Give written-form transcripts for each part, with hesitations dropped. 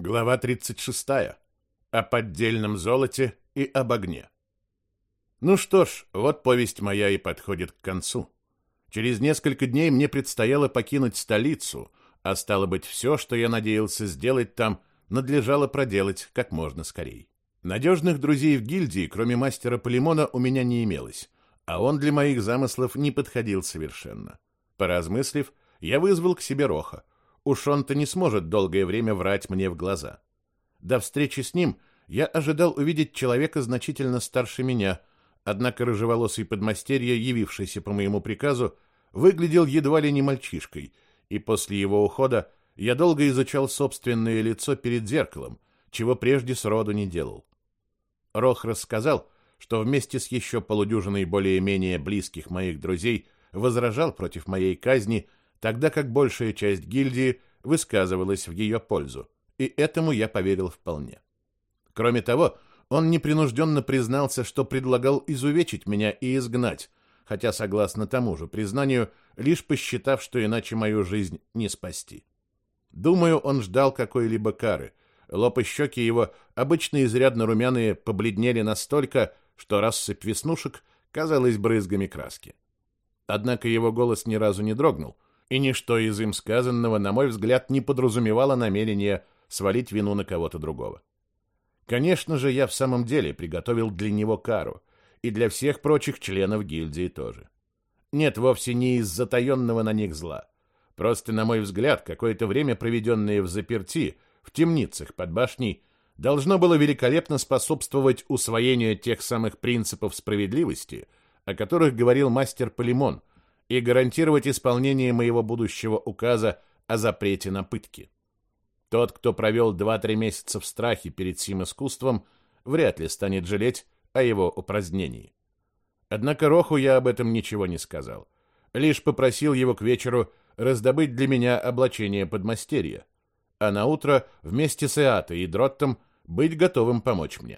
Глава 36. О поддельном золоте и об огне. Ну что ж, вот повесть моя и подходит к концу. Через несколько дней мне предстояло покинуть столицу, а стало быть, все, что я надеялся сделать там, надлежало проделать как можно скорее. Надежных друзей в гильдии, кроме мастера Полимона, у меня не имелось, а он для моих замыслов не подходил совершенно. Поразмыслив, я вызвал к себе Роха. Уж он-то не сможет долгое время врать мне в глаза. До встречи с ним я ожидал увидеть человека значительно старше меня, однако рыжеволосый подмастерье, явившийся по моему приказу, выглядел едва ли не мальчишкой, и после его ухода я долго изучал собственное лицо перед зеркалом, чего прежде сроду не делал. Рох рассказал, что вместе с еще полудюжиной более-менее близких моих друзей возражал против моей казни, тогда как большая часть гильдии высказывалась в ее пользу, и этому я поверил вполне. Кроме того, он непринужденно признался, что предлагал изувечить меня и изгнать, хотя, согласно тому же признанию, лишь посчитав, что иначе мою жизнь не спасти. Думаю, он ждал какой-либо кары. Лоб и щеки его, обычно изрядно румяные, побледнели настолько, что россыпь веснушек казалась брызгами краски. Однако его голос ни разу не дрогнул, и ничто из им сказанного, на мой взгляд, не подразумевало намерение свалить вину на кого-то другого. Конечно же, я в самом деле приготовил для него кару, и для всех прочих членов гильдии тоже. Нет, вовсе не из затаенного на них зла. Просто, на мой взгляд, какое-то время, проведенное взаперти, в темницах под башней, должно было великолепно способствовать усвоению тех самых принципов справедливости, о которых говорил мастер Полимон, и гарантировать исполнение моего будущего указа о запрете на пытки. Тот, кто провел 2-3 месяца в страхе перед сим искусством, вряд ли станет жалеть о его упразднении. Однако Роху я об этом ничего не сказал, лишь попросил его к вечеру раздобыть для меня облачение подмастерья, а наутро вместе с Эатой и Дроттом быть готовым помочь мне.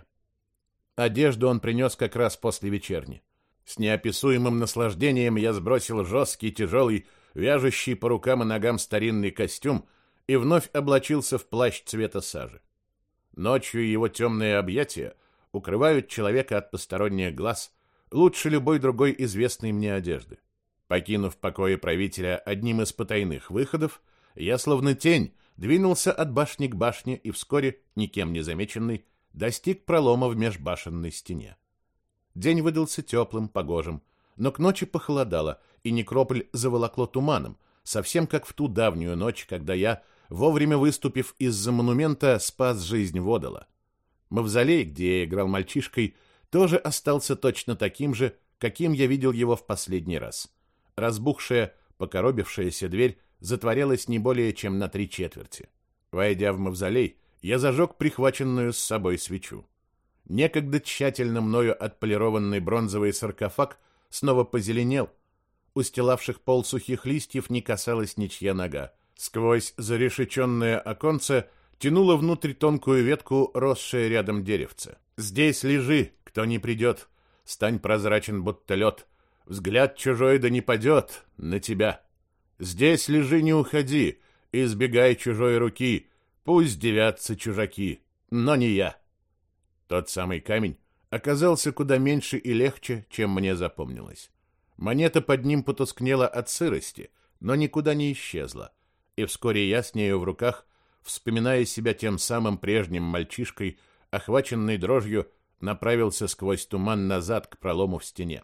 Одежду он принес как раз после вечерни. С неописуемым наслаждением я сбросил жесткий, тяжелый, вяжущий по рукам и ногам старинный костюм и вновь облачился в плащ цвета сажи. Ночью его темные объятия укрывают человека от посторонних глаз лучше любой другой известной мне одежды. Покинув покои правителя одним из потайных выходов, я словно тень двинулся от башни к башне и вскоре, никем не замеченный, достиг пролома в межбашенной стене. День выдался теплым, погожим, но к ночи похолодало, и некрополь заволокло туманом, совсем как в ту давнюю ночь, когда я, вовремя выступив из-за монумента, спас жизнь Водола. Мавзолей, где я играл мальчишкой, тоже остался точно таким же, каким я видел его в последний раз. Разбухшая, покоробившаяся дверь затворялась не более чем на 3/4. Войдя в мавзолей, я зажег прихваченную с собой свечу. Некогда тщательно мною отполированный бронзовый саркофаг снова позеленел. Устилавших пол сухих листьев не касалась ничья нога. Сквозь зарешеченное оконце тянуло внутрь тонкую ветку, росшее рядом деревце. «Здесь лежи, кто не придет, стань прозрачен, будто лед, взгляд чужой да не падет на тебя. Здесь лежи, не уходи, избегай чужой руки, пусть девятся чужаки, но не я». Тот самый камень оказался куда меньше и легче, чем мне запомнилось. Монета под ним потускнела от сырости, но никуда не исчезла, и вскоре я с нею в руках, вспоминая себя тем самым прежним мальчишкой, охваченный дрожью, направился сквозь туман назад к пролому в стене.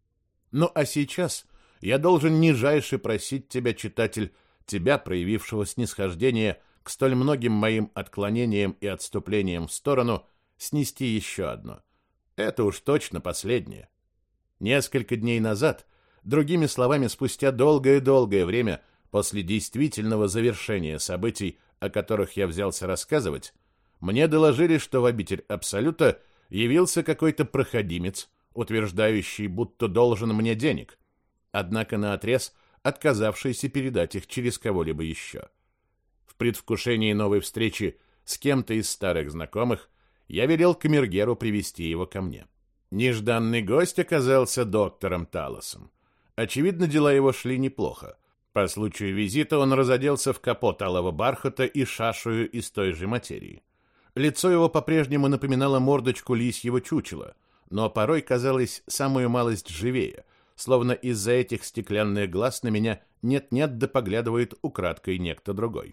Ну а сейчас я должен нижайше просить тебя, читатель, тебя, проявившего снисхождение к столь многим моим отклонениям и отступлениям в сторону, снести еще одно. Это уж точно последнее. Несколько дней назад, другими словами, спустя долгое-долгое время после действительного завершения событий, о которых я взялся рассказывать, мне доложили, что в обитель Абсолюта явился какой-то проходимец, утверждающий, будто должен мне денег, однако наотрез отказавшийся передать их через кого-либо еще. В предвкушении новой встречи с кем-то из старых знакомых я велел камергеру привести его ко мне. Нежданный гость оказался доктором Талосом. Очевидно, дела его шли неплохо. По случаю визита он разоделся в капот алого бархата и шашую из той же материи. Лицо его по-прежнему напоминало мордочку лисьего чучела, но порой казалось самую малость живее, словно из-за этих стеклянных глаз на меня нет-нет да поглядывает украдкой некто другой.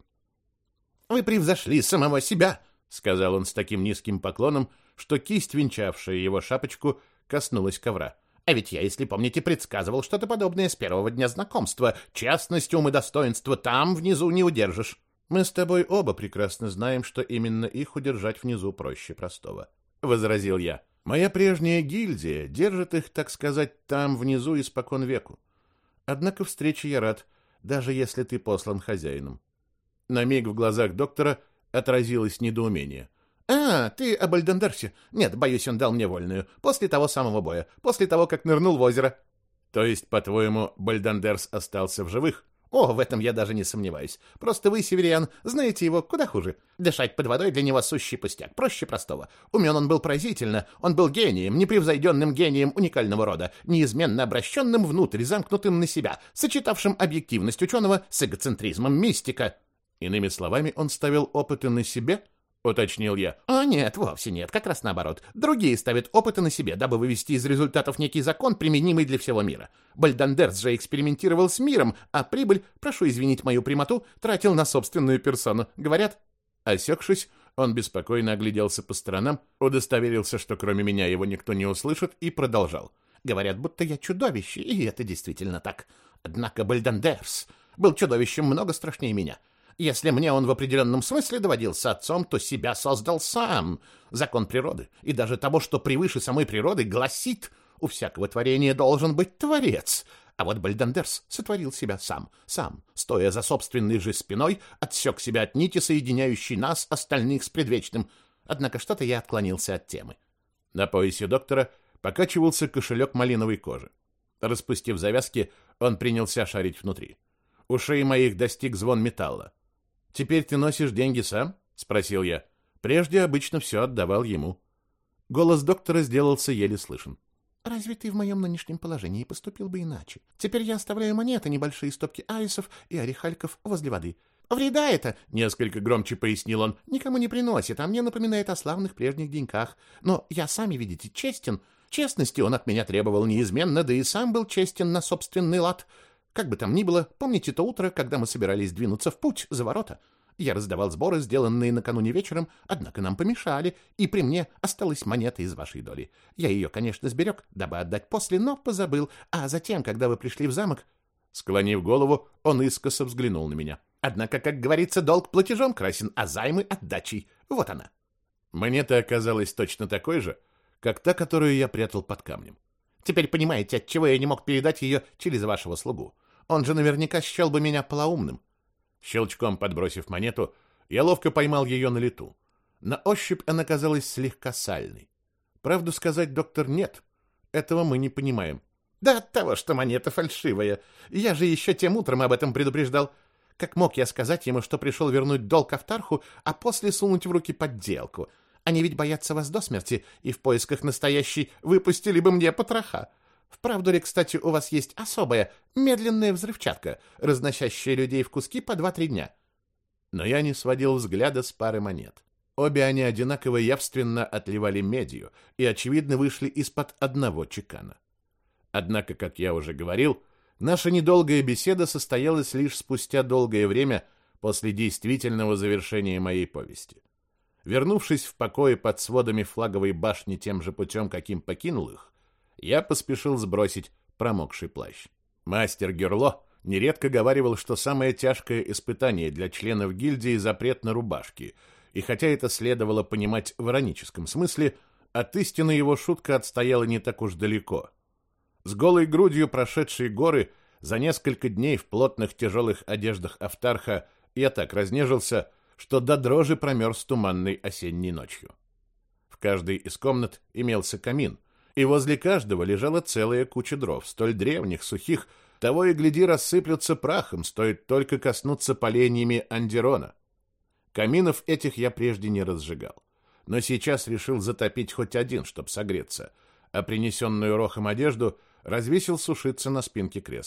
«Вы превзошли самого себя!» — сказал он с таким низким поклоном, что кисть, венчавшая его шапочку, коснулась ковра. «А ведь я, если помните, предсказывал что-то подобное с первого дня знакомства. Честность, ум и достоинство там внизу не удержишь». «Мы с тобой оба прекрасно знаем, что именно их удержать внизу проще простого», — возразил я. «Моя прежняя гильдия держит их, так сказать, там внизу испокон веку. Однако встрече я рад, даже если ты послан хозяином». На миг в глазах доктора отразилось недоумение. «А, ты об Альдендерсе? Нет, боюсь, он дал мне вольную. После того самого боя. После того, как нырнул в озеро». «То есть, по-твоему, Бальдандерс остался в живых?» «О, в этом я даже не сомневаюсь. Просто вы, северян, знаете его куда хуже. Дышать под водой для него сущий пустяк, проще простого. Умен он был поразительно, он был гением, непревзойденным гением уникального рода, неизменно обращенным внутрь, замкнутым на себя, сочетавшим объективность ученого с эгоцентризмом мистика». «Иными словами, он ставил опыты на себе?» — уточнил я. «О, нет, вовсе нет, как раз наоборот. Другие ставят опыты на себе, дабы вывести из результатов некий закон, применимый для всего мира. Бальдандерс же экспериментировал с миром, а прибыль, прошу извинить мою прямоту, тратил на собственную персону. Говорят...» Осекшись, он беспокойно огляделся по сторонам, удостоверился, что кроме меня его никто не услышит, и продолжал. «Говорят, будто я чудовище, и это действительно так. Однако Бальдандерс был чудовищем много страшнее меня. Если мне он в определенном смысле доводился отцом, то себя создал сам. Закон природы, и даже того, что превыше самой природы, гласит, у всякого творения должен быть творец. А вот Бальдандерс сотворил себя сам, стоя за собственной же спиной, отсек себя от нити, соединяющей нас, остальных, с предвечным. Однако что-то я отклонился от темы». На поясе доктора покачивался кошелек малиновой кожи. Распустив завязки, он принялся шарить внутри. Ушей моих достиг звон металла. «Теперь ты носишь деньги сам?» — спросил я. Прежде обычно все отдавал ему. Голос доктора сделался еле слышен. «Разве ты в моем нынешнем положении поступил бы иначе? Теперь я оставляю монеты, небольшие стопки айсов и орехальков возле воды. Вреда это, — несколько громче пояснил он, — никому не приносит, а мне напоминает о славных прежних деньках. Но я, сами видите, честен. Честности он от меня требовал неизменно, да и сам был честен на собственный лад. Как бы там ни было, помните то утро, когда мы собирались двинуться в путь за ворота? Я раздавал сборы, сделанные накануне вечером, однако нам помешали, и при мне осталась монета из вашей доли. Я ее, конечно, сберег, дабы отдать после, но позабыл. А затем, когда вы пришли в замок...» Склонив голову, он искоса взглянул на меня. «Однако, как говорится, долг платежом красен, а займы отдачей. Вот она». Монета оказалась точно такой же, как та, которую я прятал под камнем. «Теперь понимаете, отчего я не мог передать ее через вашего слугу. Он же наверняка счел бы меня полоумным». Щелчком подбросив монету, я ловко поймал ее на лету. На ощупь она казалась слегка сальной. Правду сказать, доктор, нет. Этого мы не понимаем. «Да от того, что монета фальшивая. Я же еще тем утром об этом предупреждал. Как мог я сказать ему, что пришел вернуть долг Автарху, а после сунуть в руки подделку? Они ведь боятся вас до смерти, и в поисках настоящей выпустили бы мне потроха. Вправду ли, кстати, у вас есть особая, медленная взрывчатка, разносящая людей в куски по 2-3 дня?» Но я не сводил взгляда с пары монет. Обе они одинаково явственно отливали медью и, очевидно, вышли из-под одного чекана. Однако, как я уже говорил, наша недолгая беседа состоялась лишь спустя долгое время после действительного завершения моей повести. Вернувшись в покое под сводами флаговой башни тем же путем, каким покинул их, я поспешил сбросить промокший плащ. Мастер Герло нередко говаривал, что самое тяжкое испытание для членов гильдии — запрет на рубашки, и хотя это следовало понимать в ироническом смысле, от истины его шутка отстояла не так уж далеко. С голой грудью прошедшие горы за несколько дней в плотных тяжелых одеждах Автарха я так разнежился, что до дрожи промерз туманной осенней ночью. В каждой из комнат имелся камин, и возле каждого лежала целая куча дров, столь древних, сухих, того и гляди рассыплются прахом, стоит только коснуться поленьями Андерона. Каминов этих я прежде не разжигал, но сейчас решил затопить хоть один, чтоб согреться, а принесенную Рохом одежду развесил сушиться на спинке кресла.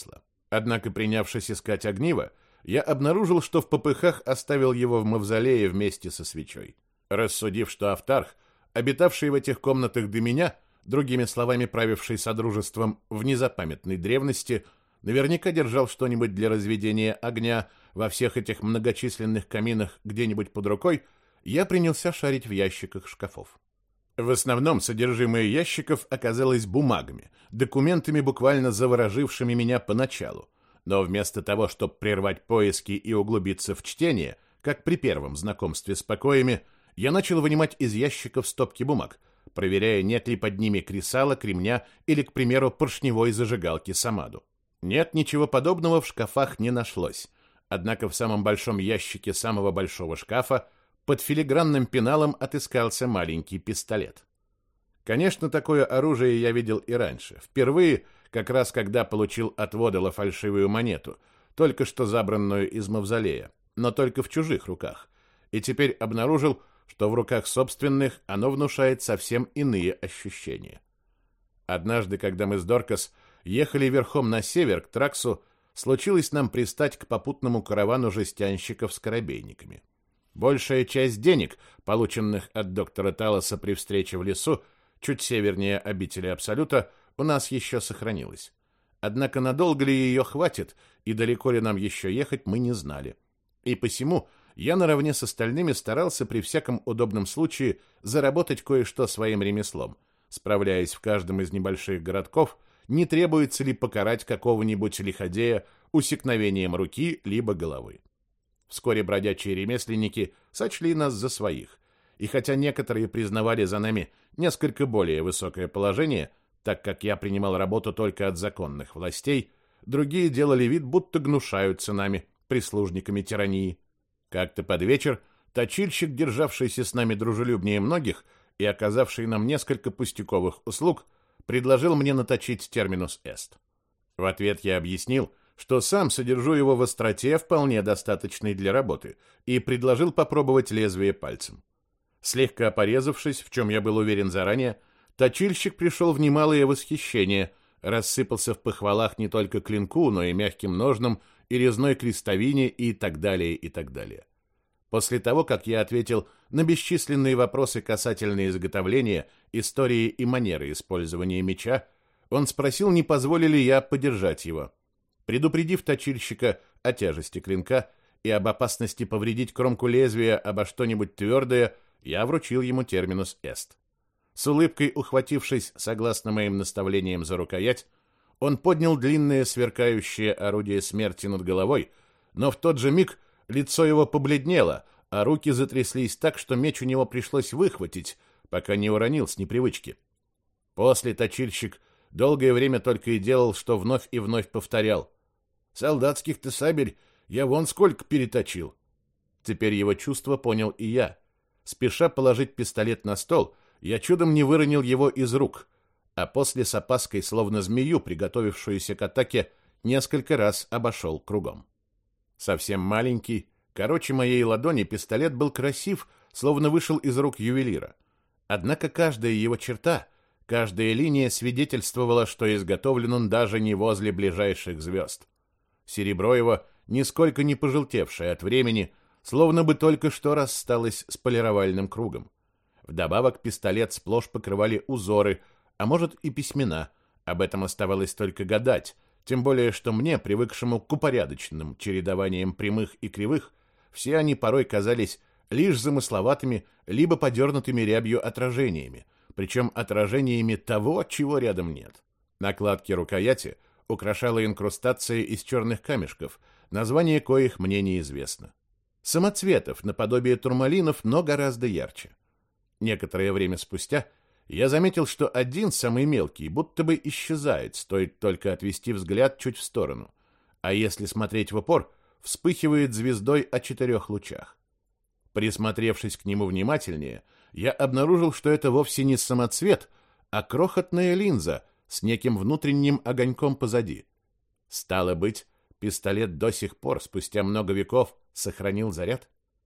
Однако, принявшись искать огниво, я обнаружил, что в попыхах оставил его в мавзолее вместе со свечой. Рассудив, что Автарх, обитавший в этих комнатах до меня, другими словами, правивший содружеством в незапамятной древности, наверняка держал что-нибудь для разведения огня во всех этих многочисленных каминах где-нибудь под рукой, я принялся шарить в ящиках шкафов. В основном содержимое ящиков оказалось бумагами, документами, буквально заворожившими меня поначалу. Но вместо того, чтобы прервать поиски и углубиться в чтение, как при первом знакомстве с покоями, я начал вынимать из ящиков стопки бумаг, проверяя, нет ли под ними кресала, кремня или, к примеру, поршневой зажигалки Самаду. Нет, ничего подобного в шкафах не нашлось. Однако в самом большом ящике самого большого шкафа под филигранным пеналом отыскался маленький пистолет. Конечно, такое оружие я видел и раньше. Впервые, как раз когда получил от Водола фальшивую монету, только что забранную из мавзолея, но только в чужих руках. И теперь обнаружил, что в руках собственных оно внушает совсем иные ощущения. Однажды, когда мы с Доркас ехали верхом на север, к Траксу, случилось нам пристать к попутному каравану жестянщиков с корабейниками. Большая часть денег, полученных от доктора Талоса при встрече в лесу, чуть севернее обители Абсолюта, у нас еще сохранилась. Однако надолго ли ее хватит и далеко ли нам еще ехать, мы не знали. И посему я наравне с остальными старался при всяком удобном случае заработать кое-что своим ремеслом, справляясь в каждом из небольших городков, не требуется ли покарать какого-нибудь лиходея усекновением руки либо головы. Вскоре бродячие ремесленники сочли нас за своих, и хотя некоторые признавали за нами несколько более высокое положение, так как я принимал работу только от законных властей, другие делали вид, будто гнушаются нами, прислужниками тирании. Как-то под вечер точильщик, державшийся с нами дружелюбнее многих и оказавший нам несколько пустяковых услуг, предложил мне наточить терминус эст. В ответ я объяснил, что сам содержу его в остроте, вполне достаточной для работы, и предложил попробовать лезвие пальцем. Слегка порезавшись, в чем я был уверен заранее, точильщик пришел в немалое восхищение, рассыпался в похвалах не только клинку, но и мягким ножнам, и резной крестовине, и так далее, и так далее. После того, как я ответил на бесчисленные вопросы касательно изготовления, истории и манеры использования меча, он спросил, не позволю ли я подержать его. Предупредив точильщика о тяжести клинка и об опасности повредить кромку лезвия обо что-нибудь твердое, я вручил ему терминус эст. С улыбкой ухватившись, согласно моим наставлениям, за рукоять, он поднял длинное сверкающее орудие смерти над головой, но в тот же миг лицо его побледнело, а руки затряслись так, что меч у него пришлось выхватить, пока не уронил с непривычки. После точильщик долгое время только и делал, что вновь и вновь повторял: «Солдатских-то сабель я вон сколько переточил». Теперь его чувство понял и я. Спеша положить пистолет на стол, я чудом не выронил его из рук, а после с опаской, словно змею, приготовившуюся к атаке, несколько раз обошел кругом. Совсем маленький, короче моей ладони, пистолет был красив, словно вышел из рук ювелира. Однако каждая его черта, каждая линия свидетельствовала, что изготовлен он даже не возле ближайших звезд. Серебро его, нисколько не пожелтевшее от времени, словно бы только что рассталось с полировальным кругом. Вдобавок пистолет сплошь покрывали узоры, а может и письмена. Об этом оставалось только гадать, тем более что мне, привыкшему к упорядоченным чередованиям прямых и кривых, все они порой казались лишь замысловатыми, либо подернутыми рябью отражениями, причем отражениями того, чего рядом нет. Накладки рукояти украшала инкрустация из черных камешков, название коих мне неизвестно. Самоцветов, наподобие турмалинов, но гораздо ярче. Некоторое время спустя я заметил, что один, самый мелкий, будто бы исчезает, стоит только отвести взгляд чуть в сторону, а если смотреть в упор, вспыхивает звездой о 4 лучах. Присмотревшись к нему внимательнее, я обнаружил, что это вовсе не самоцвет, а крохотная линза с неким внутренним огоньком позади. Стало быть, пистолет до сих пор, спустя много веков, сохранил заряд?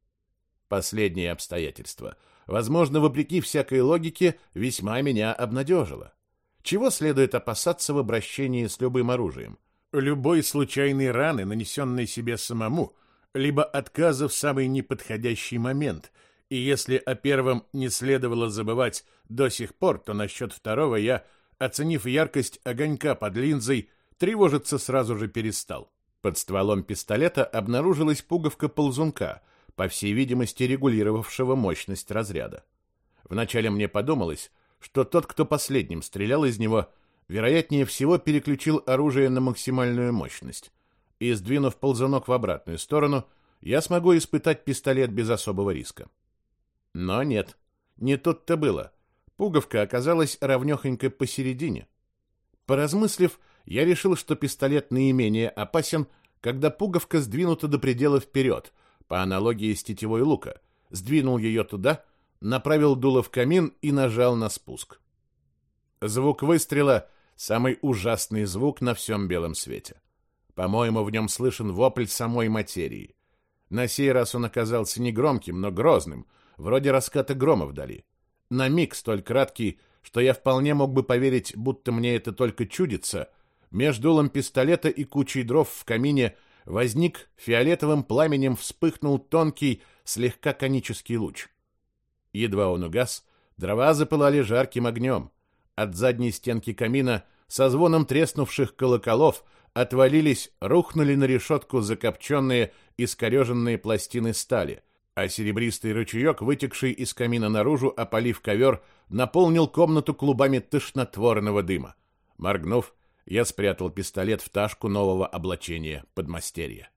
Последнее обстоятельство, возможно, вопреки всякой логике, весьма меня обнадежило. Чего следует опасаться в обращении с любым оружием? любой случайной раны, нанесенной себе самому, либо отказа в самый неподходящий момент. И если о первом не следовало забывать до сих пор, то насчет второго я, оценив яркость огонька под линзой, тревожиться сразу же перестал. Под стволом пистолета обнаружилась пуговка ползунка, по всей видимости, регулировавшего мощность разряда. Вначале мне подумалось, что тот, кто последним стрелял из него, вероятнее всего переключил оружие на максимальную мощность. И, сдвинув ползунок в обратную сторону, я смогу испытать пистолет без особого риска. Но нет, не тут-то было. Пуговка оказалась ровнёхонько посередине. Поразмыслив, я решил, что пистолет наименее опасен, когда пуговка сдвинута до предела вперед, по аналогии с тетивой лука, сдвинул ее туда, направил дуло в камин и нажал на спуск. Звук выстрела — самый ужасный звук на всем белом свете. По-моему, в нем слышен вопль самой материи. На сей раз он оказался не громким, но грозным, вроде раската грома вдали. На миг столь краткий, что я вполне мог бы поверить, будто мне это только чудится, между дулом пистолета и кучей дров в камине возник фиолетовым пламенем вспыхнул тонкий, слегка конический луч. Едва он угас, дрова запылали жарким огнем. От задней стенки камина со звоном треснувших колоколов отвалились, рухнули на решетку закопченные, искореженные пластины стали, а серебристый ручеек, вытекший из камина наружу, опалив ковер, наполнил комнату клубами тошнотворного дыма. Моргнув, я спрятал пистолет в ташку нового облачения подмастерья.